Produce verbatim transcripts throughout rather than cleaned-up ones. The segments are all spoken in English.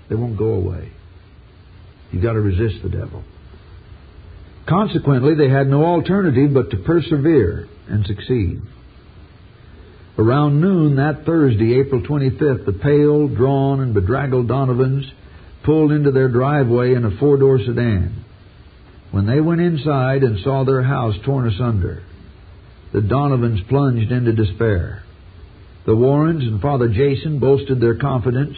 They won't go away. You've got to resist the devil. Consequently, they had no alternative but to persevere and succeed. Around noon that Thursday, April twenty-fifth, the pale, drawn, and bedraggled Donovans pulled into their driveway in a four-door sedan. When they went inside and saw their house torn asunder, the Donovans plunged into despair. The Warrens and Father Jason boasted their confidence.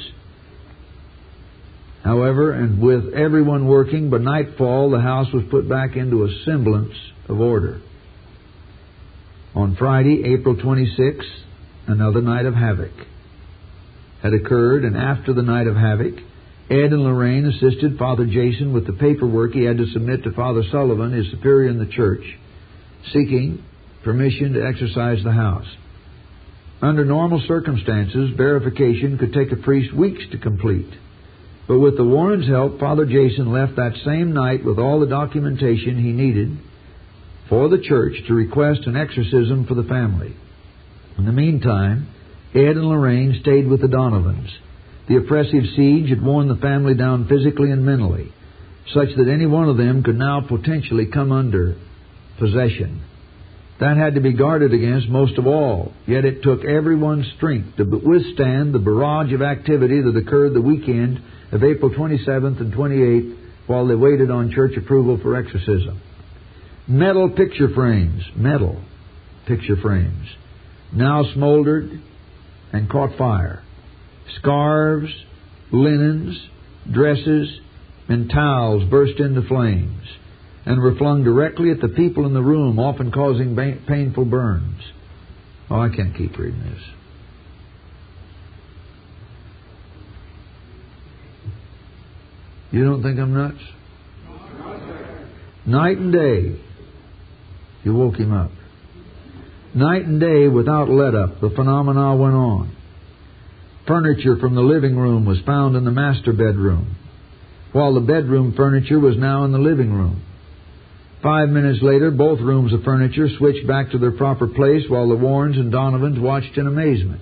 However, and with everyone working, by nightfall the house was put back into a semblance of order. On Friday, April twenty-sixth, another night of havoc had occurred, and after the night of havoc, Ed and Lorraine assisted Father Jason with the paperwork he had to submit to Father Sullivan, his superior in the church, seeking permission to exercise the house. Under normal circumstances, verification could take a priest weeks to complete. But with the Warrens' help, Father Jason left that same night with all the documentation he needed for the church to request an exorcism for the family. In the meantime, Ed and Lorraine stayed with the Donovans. The oppressive siege had worn the family down physically and mentally, such that any one of them could now potentially come under possession. That had to be guarded against most of all, yet it took everyone's strength to withstand the barrage of activity that occurred the weekend of April twenty-seventh and twenty-eighth while they waited on church approval for exorcism. Metal picture frames, metal picture frames, now smoldered and caught fire. Scarves, linens, dresses, and towels burst into flames and were flung directly at the people in the room, often causing ba- painful burns. Oh, I can't keep reading this. You don't think I'm nuts? Night and day, he woke him up. Night and day, without let-up, the phenomena went on. Furniture from the living room was found in the master bedroom, while the bedroom furniture was now in the living room. Five minutes later, both rooms of furniture switched back to their proper place while the Warrens and Donovans watched in amazement.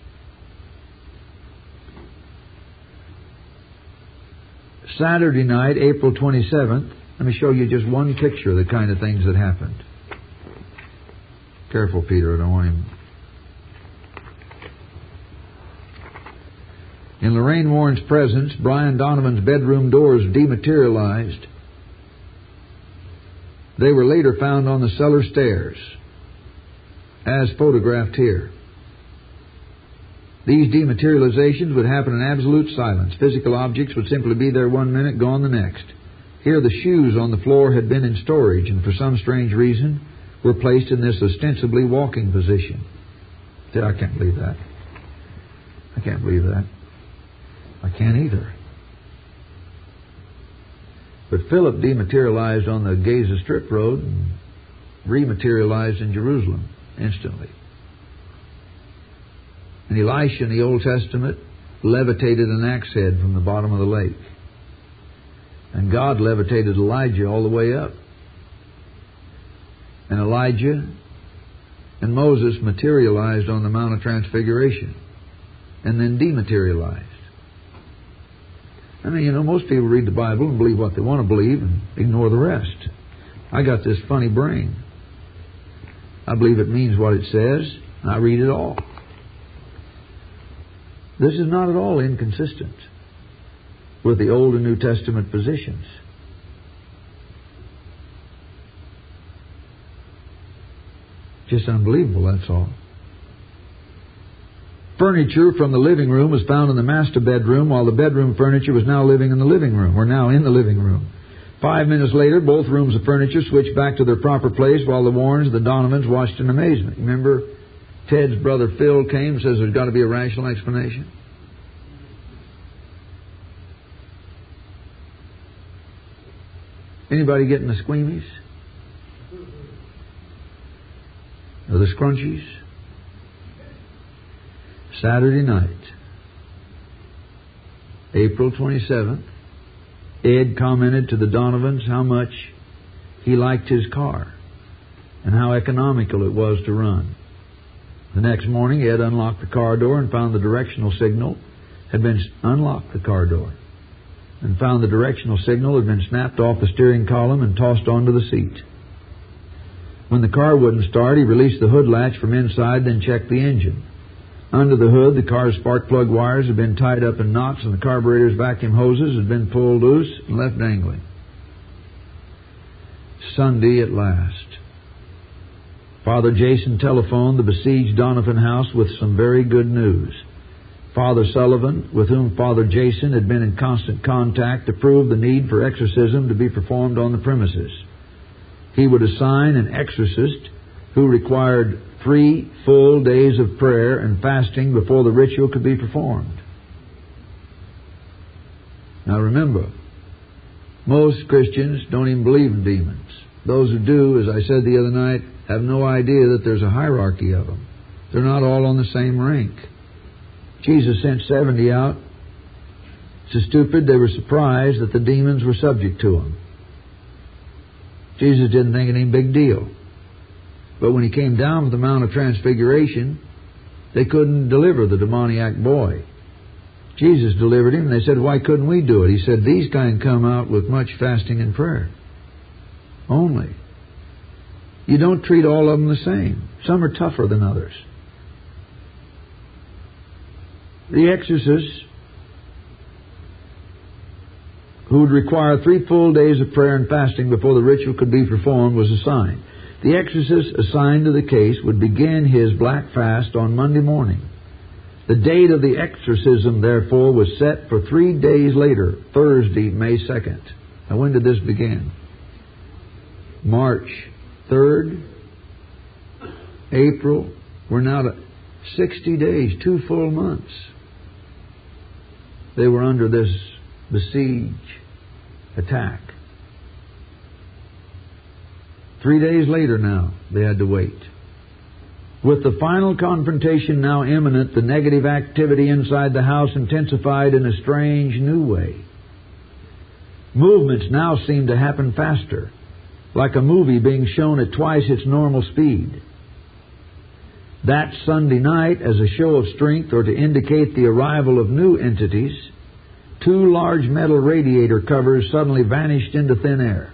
Saturday night, April twenty-seventh, let me show you just one picture of the kind of things that happened. Careful, Peter, I don't want him... In Lorraine Warren's presence, Brian Donovan's bedroom doors dematerialized. They were later found on the cellar stairs, as photographed here. These dematerializations would happen in absolute silence. Physical objects would simply be there one minute, gone the next. Here the shoes on the floor had been in storage and for some strange reason were placed in this ostensibly walking position. See, I can't believe that. I can't believe that. I can't either. But Philip dematerialized on the Gaza Strip Road and rematerialized in Jerusalem instantly. And Elisha in the Old Testament levitated an axe head from the bottom of the lake. And God levitated Elijah all the way up. And Elijah and Moses materialized on the Mount of Transfiguration and then dematerialized. I mean, you know, most people read the Bible and believe what they want to believe and ignore the rest. I got this funny brain. I believe it means what it says, and I read it all. This is not at all inconsistent with the Old and New Testament positions. Just unbelievable, that's all. Furniture from the living room was found in the master bedroom, while the bedroom furniture was now living in the living room. We're now in the living room. Five minutes later, both rooms of furniture switched back to their proper place, while the Warrens and the Donovans watched in amazement. Remember, Ted's brother Phil came and says there's got to be a rational explanation. Anybody getting the squeamies? Or the scrunchies? Saturday night, April twenty-seventh, Ed commented to the Donovans how much he liked his car and how economical it was to run. The next morning, Ed unlocked the car door and found the directional signal had been unlocked the car door and found the directional signal had been snapped off the steering column and tossed onto the seat. When the car wouldn't start, he released the hood latch from inside, then checked the engine. Under the hood, the car's spark plug wires had been tied up in knots, and the carburetor's vacuum hoses had been pulled loose and left dangling. Sunday at last. Father Jason telephoned the besieged Donovan house with some very good news. Father Sullivan, with whom Father Jason had been in constant contact, approved the need for exorcism to be performed on the premises. He would assign an exorcist who required three full days of prayer and fasting before the ritual could be performed. Now remember, most Christians don't even believe in demons. Those who do, as I said the other night, have no idea that there's a hierarchy of them. They're not all on the same rank. Jesus sent seventy out. So stupid they were surprised that the demons were subject to him. Jesus didn't think it any big deal. But when he came down from the Mount of Transfiguration, they couldn't deliver the demoniac boy. Jesus delivered him, and they said, why couldn't we do it? He said, these kind come out with much fasting and prayer. Only. You don't treat all of them the same. Some are tougher than others. The exorcist, who would require three full days of prayer and fasting before the ritual could be performed, was assigned. The exorcist assigned to the case would begin his black fast on Monday morning. The date of the exorcism, therefore, was set for three days later, Thursday, May second. Now, when did this begin? March third, April. We're now to sixty days, two full months. They were under this besiege attack. Three days later now, they had to wait. With the final confrontation now imminent, the negative activity inside the house intensified in a strange new way. Movements now seemed to happen faster, like a movie being shown at twice its normal speed. That Sunday night, as a show of strength or to indicate the arrival of new entities, two large metal radiator covers suddenly vanished into thin air.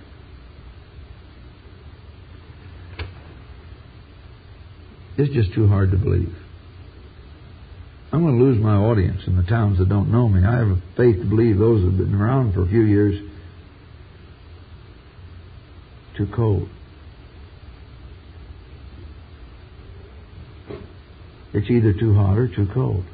It's just too hard to believe. I'm going to lose my audience in the towns that don't know me. I have a faith to believe those that have been around for a few years. Too cold. It's either too hot or too cold.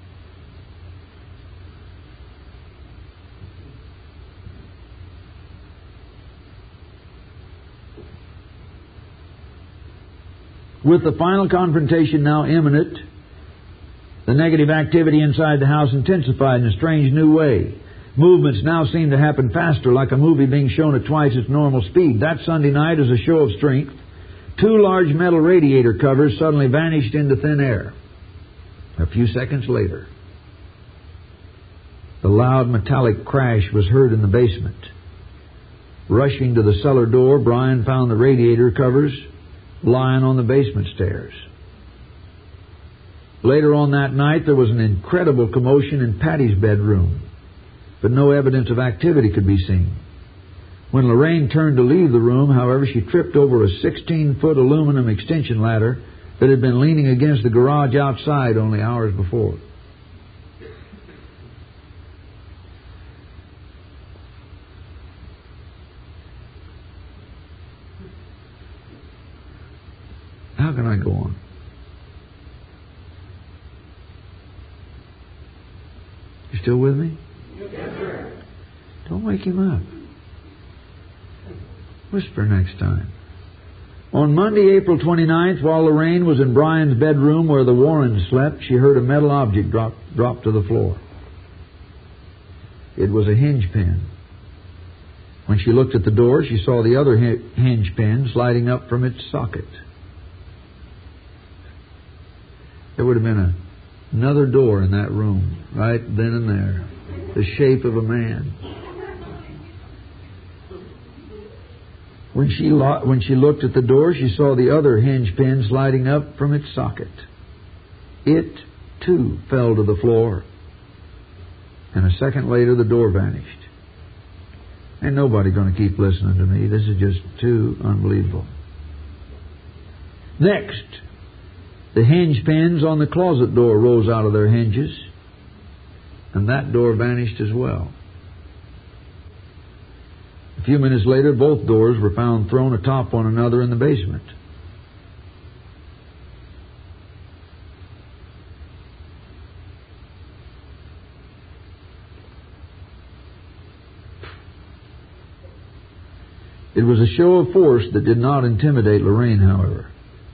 With the final confrontation now imminent, the negative activity inside the house intensified in a strange new way. Movements now seemed to happen faster, like a movie being shown at twice its normal speed. That Sunday night, as a show of strength, two large metal radiator covers suddenly vanished into thin air. A few seconds later, the loud metallic crash was heard in the basement. Rushing to the cellar door, Brian found the radiator covers lying on the basement stairs. Later on that night, there was an incredible commotion in Patty's bedroom, but no evidence of activity could be seen. When Lorraine turned to leave the room, however, she tripped over a sixteen-foot aluminum extension ladder that had been leaning against the garage outside only hours before. How can I go on? You still with me? Yes, sir. Don't wake him up. Whisper next time. On Monday, April twenty-ninth, while Lorraine was in Brian's bedroom where the Warrens slept, she heard a metal object drop, drop to the floor. It was a hinge pin. When she looked at the door, she saw the other hinge pin sliding up from its socket. There would have been a, another door in that room, right then and there, the shape of a man. When she, lo- when she looked at the door, she saw the other hinge pin sliding up from its socket. It, too, fell to the floor. And a second later, the door vanished. Ain't nobody going to keep listening to me. This is just too unbelievable. Next, the hinge pins on the closet door rose out of their hinges, and that door vanished as well. A few minutes later, both doors were found thrown atop one another in the basement. It was a show of force that did not intimidate Lorraine, however.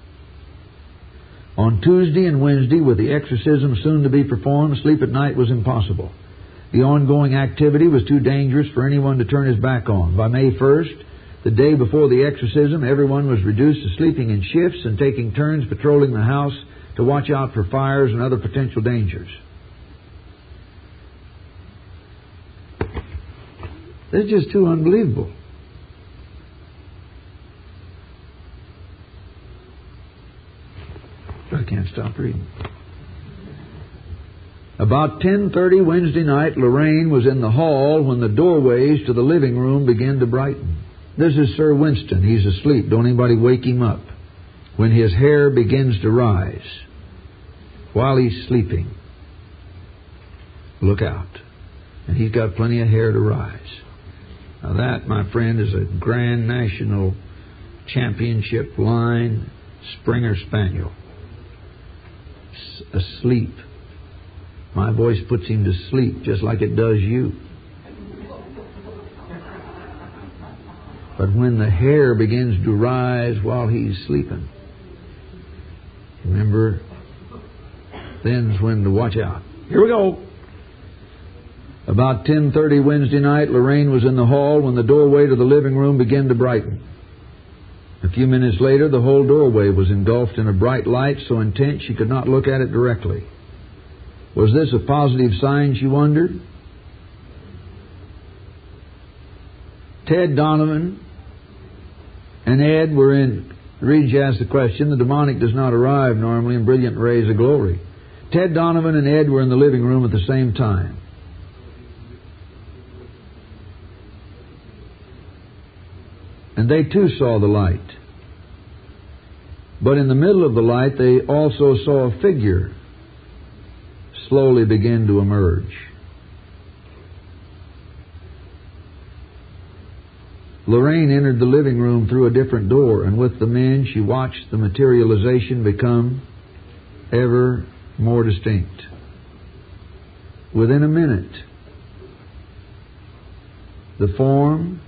On Tuesday and Wednesday, with the exorcism soon to be performed, sleep at night was impossible. The ongoing activity was too dangerous for anyone to turn his back on. By May first, the day before the exorcism, everyone was reduced to sleeping in shifts and taking turns patrolling the house to watch out for fires and other potential dangers. This is just too unbelievable. I can't stop reading. About ten thirty Wednesday night, Lorraine was in the hall when the doorways to the living room began to brighten. This is Sir Winston. He's asleep. Don't anybody wake him up. When his hair begins to rise while he's sleeping, look out. And he's got plenty of hair to rise. Now that, my friend, is a Grand National Championship line Springer Spaniel. S- asleep. My voice puts him to sleep just like it does you. But when the hair begins to rise while he's sleeping, remember, then's when to watch out. Here we go. About ten thirty Wednesday night, Lorraine was in the hall when the doorway to the living room began to brighten. A few minutes later, the whole doorway was engulfed in a bright light so intense she could not look at it directly. Was this a positive sign, she wondered? Ted Donovan and Ed were in... The reason she asked the question, the demonic does not arrive normally in brilliant rays of glory. Ted Donovan and Ed were in the living room at the same time. And they too saw the light. But in the middle of the light, they also saw a figure slowly begin to emerge. Lorraine entered the living room through a different door, and with the men she watched the materialization become ever more distinct. Within a minute, the form...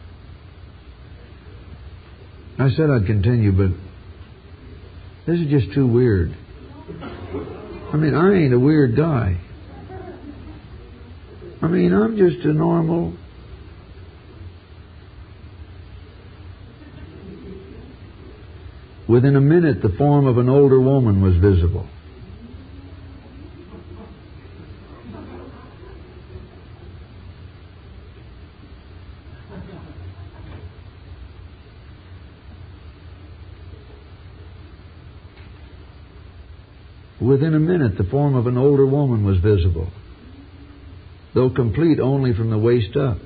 I said I'd continue, but this is just too weird. I mean, I ain't a weird guy. I mean, I'm just a normal... Within a minute, the form of an older woman was visible. Within a minute, the form of an older woman was visible, though complete only from the waist up.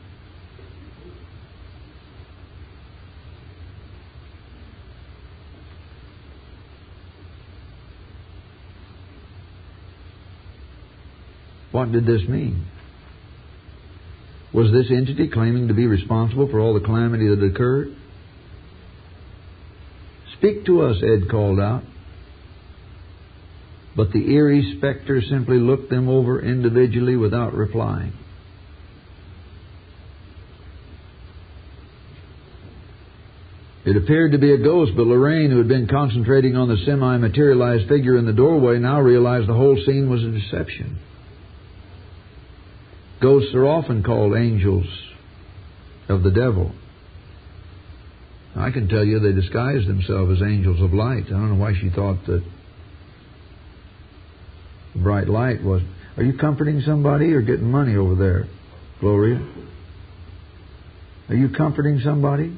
What did this mean? Was this entity claiming to be responsible for all the calamity that occurred? "Speak to us," Ed called out. But the eerie specter simply looked them over individually without replying. It appeared to be a ghost, but Lorraine, who had been concentrating on the semi-materialized figure in the doorway, now realized the whole scene was a deception. Ghosts are often called angels of the devil. I can tell you they disguise themselves as angels of light. I don't know why she thought that bright light was... Are you comforting somebody or getting money over there, Gloria? Are you comforting somebody?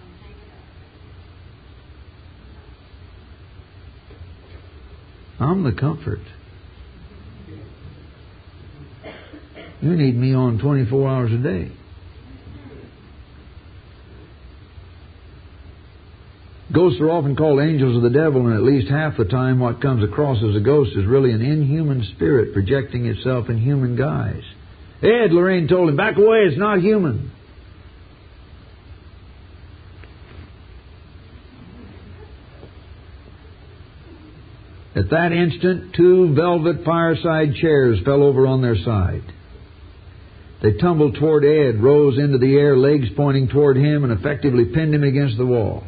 I'm the comfort. You need me on twenty-four hours a day. Ghosts are often called angels of the devil, and at least half the time what comes across as a ghost is really an inhuman spirit projecting itself in human guise. Ed, Lorraine told him, back away, it's not human. At that instant, two velvet fireside chairs fell over on their side. They tumbled toward Ed, rose into the air, legs pointing toward him, and effectively pinned him against the wall.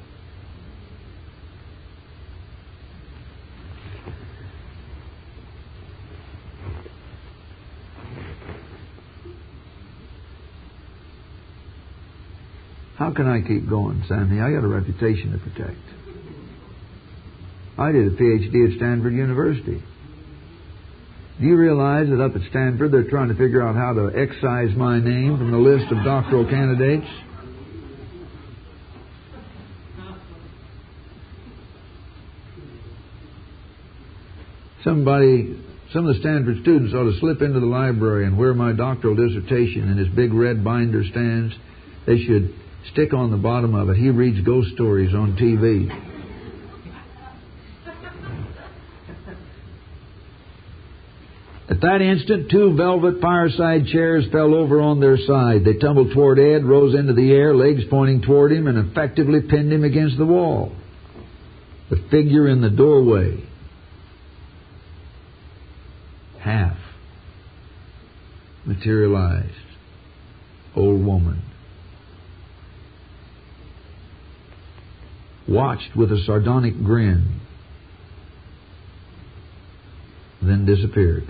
How can I keep going, Sammy? I got a reputation to protect. I did a P H D at Stanford University. Do you realize that up at Stanford they're trying to figure out how to excise my name from the list of doctoral candidates? Somebody, some of the Stanford students ought to slip into the library, and where my doctoral dissertation in his big red binder stands, they should stick on the bottom of it, he reads ghost stories on T V. At that instant, two velvet fireside chairs fell over on their side. They tumbled toward Ed, rose into the air, legs pointing toward him, and effectively pinned him against the wall. The figure in the doorway, half materialized, old woman, watched with a sardonic grin, then disappeared.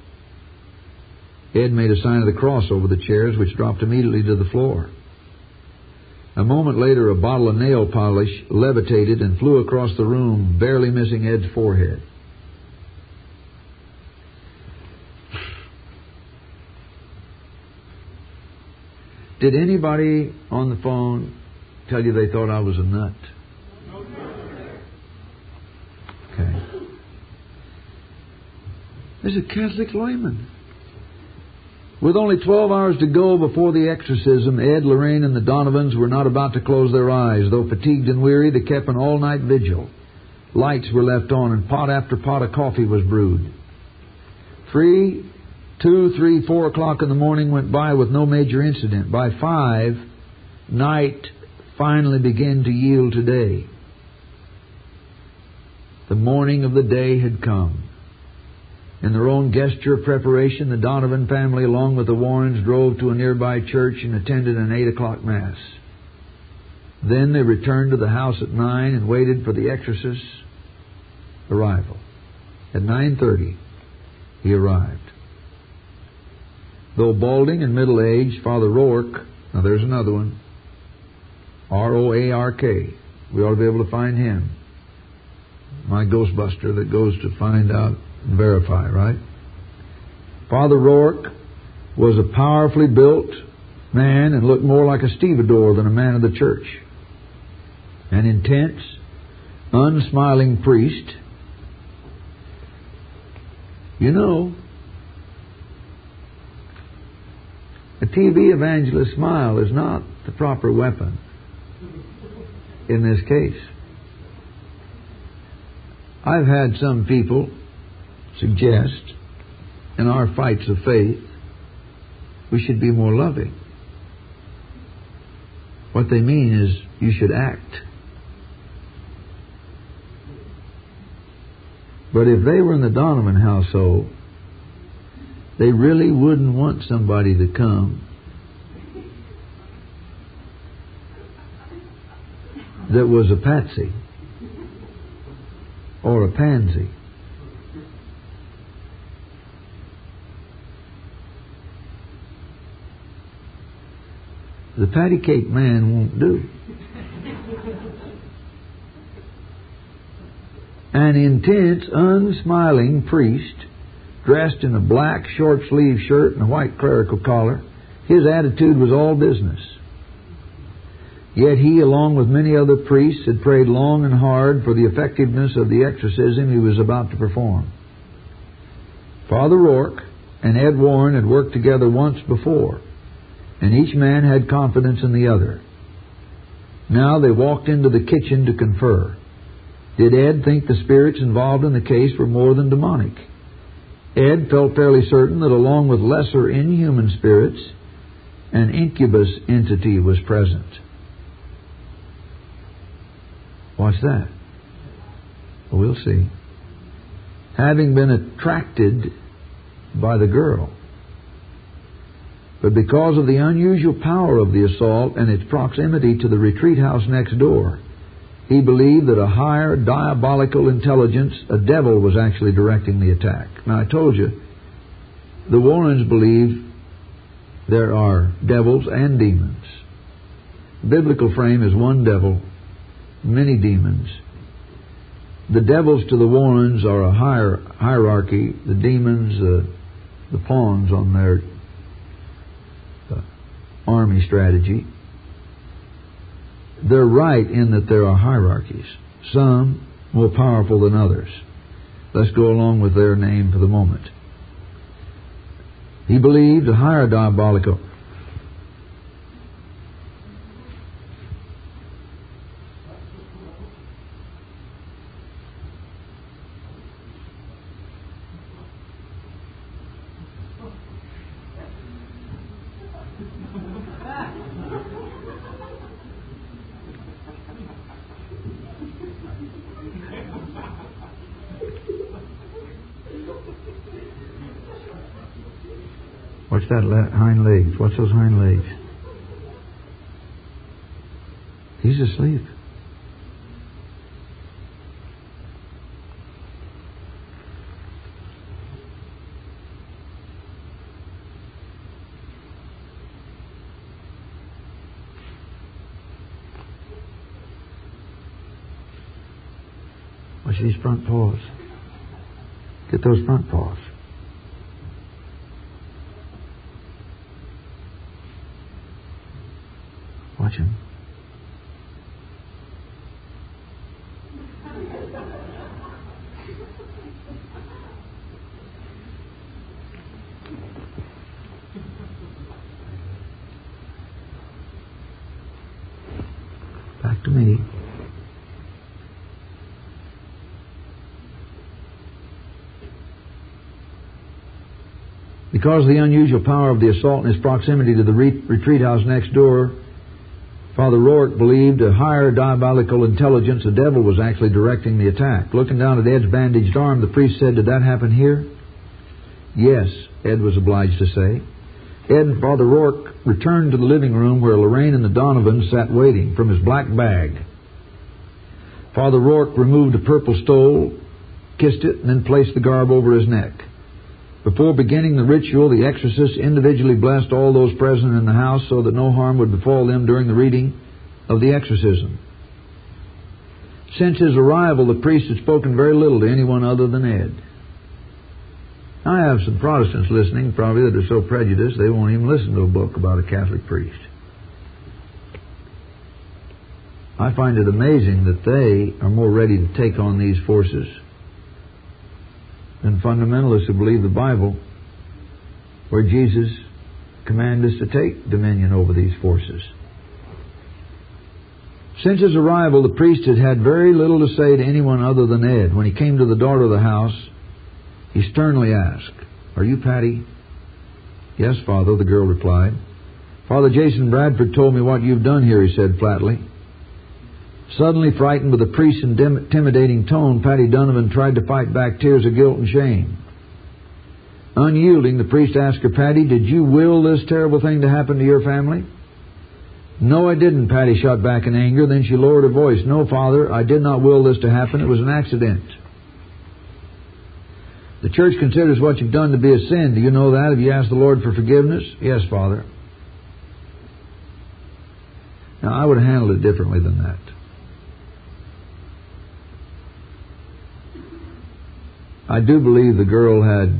Ed made a sign of the cross over the chairs, which dropped immediately to the floor. A moment later, a bottle of nail polish levitated and flew across the room, barely missing Ed's forehead. Did anybody on the phone tell you they thought I was a nut? Okay. There's a Catholic layman. With only twelve hours to go before the exorcism, Ed, Lorraine, and the Donovans were not about to close their eyes. Though fatigued and weary, they kept an all-night vigil. Lights were left on, and pot after pot of coffee was brewed. Three, two, three, four o'clock in the morning went by with no major incident. By five, night finally began to yield to day. The morning of the day had come. In their own gesture of preparation, the Donovan family, along with the Warrens, drove to a nearby church and attended an eight o'clock Mass. Then they returned to the house at nine and waited for the exorcist's arrival. At nine thirty, he arrived. Though balding and middle-aged, Father Roark, now there's another one, R O A R K, we ought to be able to find him. My Ghostbuster that goes to find out and verify, right? Father Roark was a powerfully built man and looked more like a stevedore than a man of the church. An intense, unsmiling priest. You know, a T V evangelist's smile is not the proper weapon in this case. I've had some people suggest in our fights of faith we should be more loving. What they mean is you should act. But if they were in the Donovan household, they really wouldn't want somebody to come that was a patsy or a pansy. The patty cake man won't do. An intense, unsmiling priest, dressed in a black short-sleeved shirt and a white clerical collar, his attitude was all business. Yet he, along with many other priests, had prayed long and hard for the effectiveness of the exorcism he was about to perform. Father Roark and Ed Warren had worked together once before, and each man had confidence in the other. Now they walked into the kitchen to confer. Did Ed think the spirits involved in the case were more than demonic? Ed felt fairly certain that along with lesser inhuman spirits, an incubus entity was present. What's that? Well, we'll see. Having been attracted by the girl. But because of the unusual power of the assault and its proximity to the retreat house next door, he believed that a higher diabolical intelligence, a devil, was actually directing the attack. Now, I told you, the Warrens believe there are devils and demons. The biblical frame is one devil, many demons. The devils to the Warrens are a higher hierarchy. The demons, uh, the pawns on their uh, army strategy. They're right in that there are hierarchies, some more powerful than others. Let's go along with their name for the moment. He believed a higher diabolical. What's that le- hind legs? What's those hind legs? He's asleep. Watch these front paws. Get those front paws. Watch him. Back to me. Because of the unusual power of the assault and its proximity to the re- retreat house next door, Father Rourke believed a higher diabolical intelligence, a devil, was actually directing the attack. Looking down at Ed's bandaged arm, the priest said, "Did that happen here?" "Yes," Ed was obliged to say. Ed and Father Rourke returned to the living room where Lorraine and the Donovans sat waiting from his black bag. Father Rourke removed a purple stole, kissed it, and then placed the garb over his neck. Before beginning the ritual, the exorcist individually blessed all those present in the house so that no harm would befall them during the reading of the exorcism. Since his arrival, the priest had spoken very little to anyone other than Ed. I have some Protestants listening, probably, that are so prejudiced they won't even listen to a book about a Catholic priest. I find it amazing that they are more ready to take on these forces than fundamentalists who believe the Bible, where Jesus commanded us to take dominion over these forces. Since his arrival, the priest had had very little to say to anyone other than Ed. When he came to the door of the house, he sternly asked, "Are you Patty?" "Yes, Father," the girl replied. "Father Jason Bradford told me what you've done here," he said flatly. Suddenly frightened with the priest's intimidating tone, Patty Donovan tried to fight back tears of guilt and shame. Unyielding, the priest asked her, "Patty, did you will this terrible thing to happen to your family?" "No, I didn't," Patty shot back in anger. Then she lowered her voice. "No, Father, I did not will this to happen. It was an accident." "The church considers what you've done to be a sin. Do you know that? Have you asked the Lord for forgiveness?" "Yes, Father." Now, I would have handled it differently than that. I do believe the girl had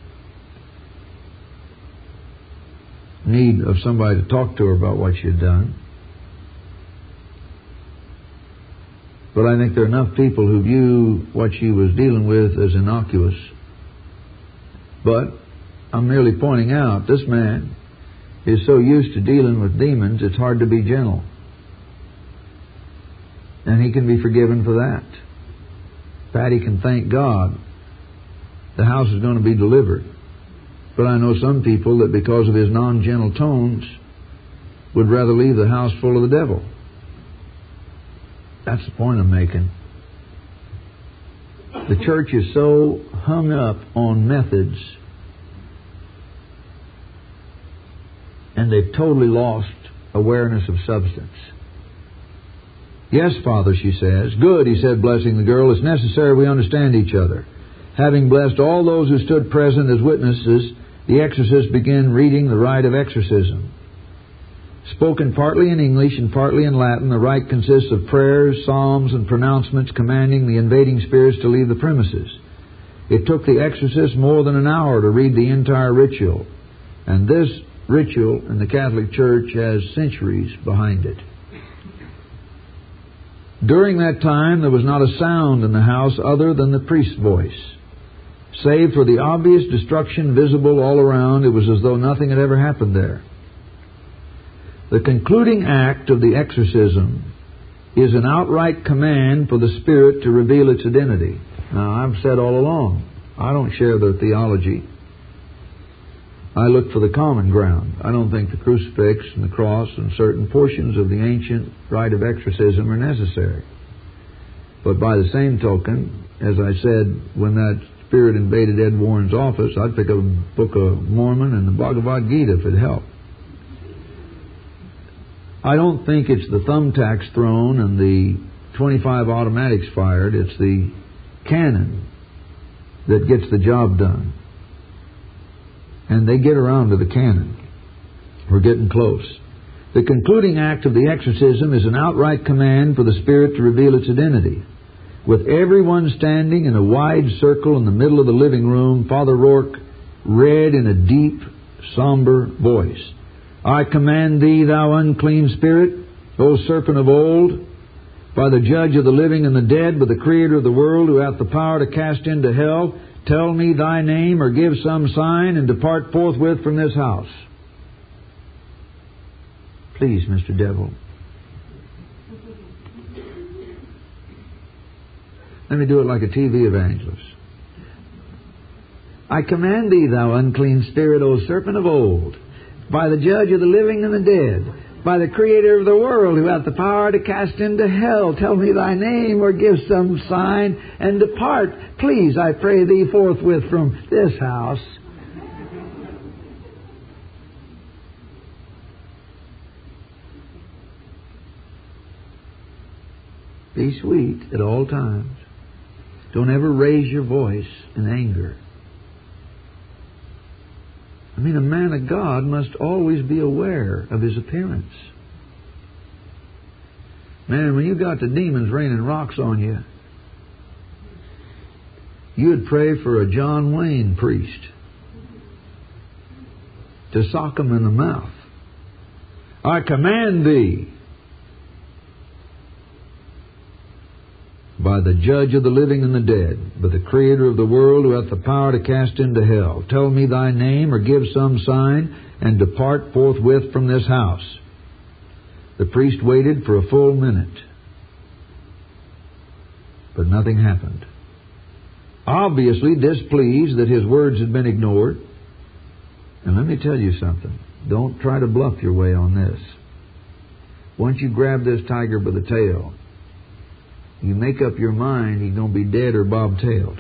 need of somebody to talk to her about what she had done. But I think there are enough people who view what she was dealing with as innocuous. But I'm merely pointing out, this man is so used to dealing with demons, it's hard to be gentle. And he can be forgiven for that. Patty can thank God the house is going to be delivered. But I know some people that because of his non-gentle tones would rather leave the house full of the devil. That's the point I'm making. The church is so hung up on methods, and they've totally lost awareness of substance. Yes, Father, she says. Good, he said, blessing the girl. It's necessary we understand each other. Having blessed all those who stood present as witnesses, the exorcist began reading the rite of exorcism. Spoken partly in English and partly in Latin, the rite consists of prayers, psalms, and pronouncements commanding the invading spirits to leave the premises. It took the exorcist more than an hour to read the entire ritual, and this ritual in the Catholic Church has centuries behind it. During that time, there was not a sound in the house other than the priest's voice. Save for the obvious destruction visible all around, it was as though nothing had ever happened there. The concluding act of the exorcism is an outright command for the Spirit to reveal its identity. Now, I've said all along, I don't share their theology. I look for the common ground. I don't think the crucifix and the cross and certain portions of the ancient rite of exorcism are necessary. But by the same token, as I said, when that spirit invaded Ed Warren's office, I'd pick up a Book of Mormon and the Bhagavad Gita if it helped. I don't think it's the thumbtacks thrown and the twenty-five automatics fired. It's the cannon that gets the job done. And they get around to the cannon. We're getting close. The concluding act of the exorcism is an outright command for the Spirit to reveal its identity. With everyone standing in a wide circle in the middle of the living room, Father Rourke read in a deep, somber voice, I command thee, thou unclean spirit, O serpent of old, by the judge of the living and the dead, by the creator of the world, who hath the power to cast into hell, tell me thy name or give some sign and depart forthwith from this house. Please, Mister Devil. Let me do it like a T V evangelist. I command thee, thou unclean spirit, O serpent of old, by the judge of the living and the dead, by the creator of the world, who hath the power to cast into hell, tell me thy name or give some sign and depart, please, I pray thee, forthwith from this house. Be sweet at all times. Don't ever raise your voice in anger. I mean, a man of God must always be aware of his appearance. Man, when you got the demons raining rocks on you, you'd pray for a John Wayne priest to sock him in the mouth. I command thee, by the judge of the living and the dead, by the creator of the world, who hath the power to cast into hell, tell me thy name or give some sign and depart forthwith from this house. The priest waited for a full minute, but nothing happened. Obviously displeased that his words had been ignored. And let me tell you something. Don't try to bluff your way on this. Once you grab this tiger by the tail, you make up your mind he's going to be dead or bobtailed.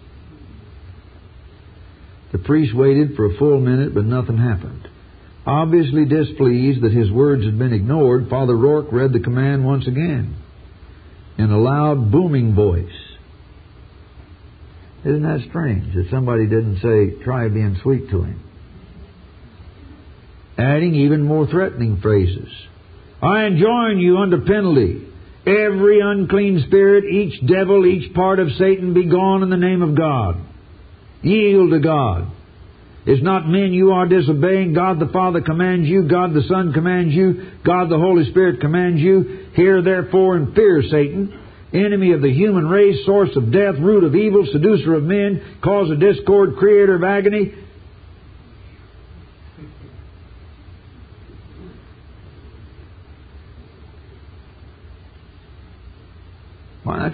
The priest waited for a full minute, but nothing happened. Obviously displeased that his words had been ignored, Father Rourke read the command once again in a loud, booming voice. Isn't that strange that somebody didn't say, try being sweet to him? Adding even more threatening phrases. I enjoin you under penalty, every unclean spirit, each devil, each part of Satan, be gone in the name of God. Yield to God. It's not men you are disobeying. God the Father commands you. God the Son commands you. God the Holy Spirit commands you. Hear therefore and fear Satan, enemy of the human race, source of death, root of evil, seducer of men, cause of discord, creator of agony.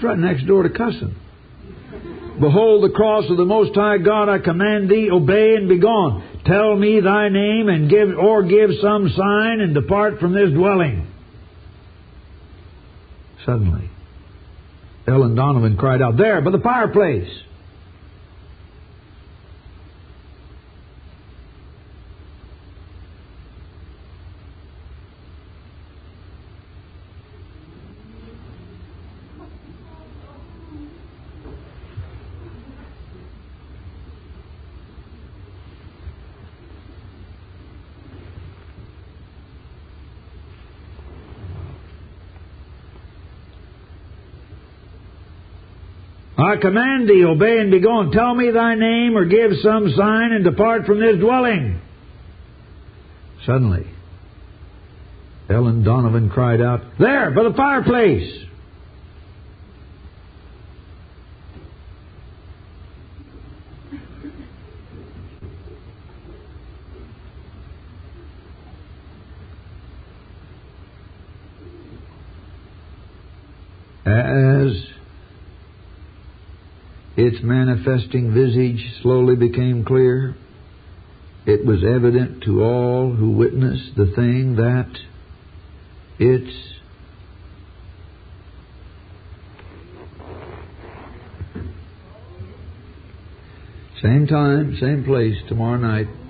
That's right next door to cussing. Behold the cross of the Most High God, I command thee, obey and be gone. Tell me thy name, and give or give some sign, and depart from this dwelling. Suddenly, Ellen Donovan cried out, there, by the fireplace. I command thee, obey and be gone. Tell me thy name, or give some sign, and depart from this dwelling. Suddenly, Ellen Donovan cried out, there, by the fireplace. As its manifesting visage slowly became clear, it was evident to all who witnessed the thing that its same time, same place tomorrow night,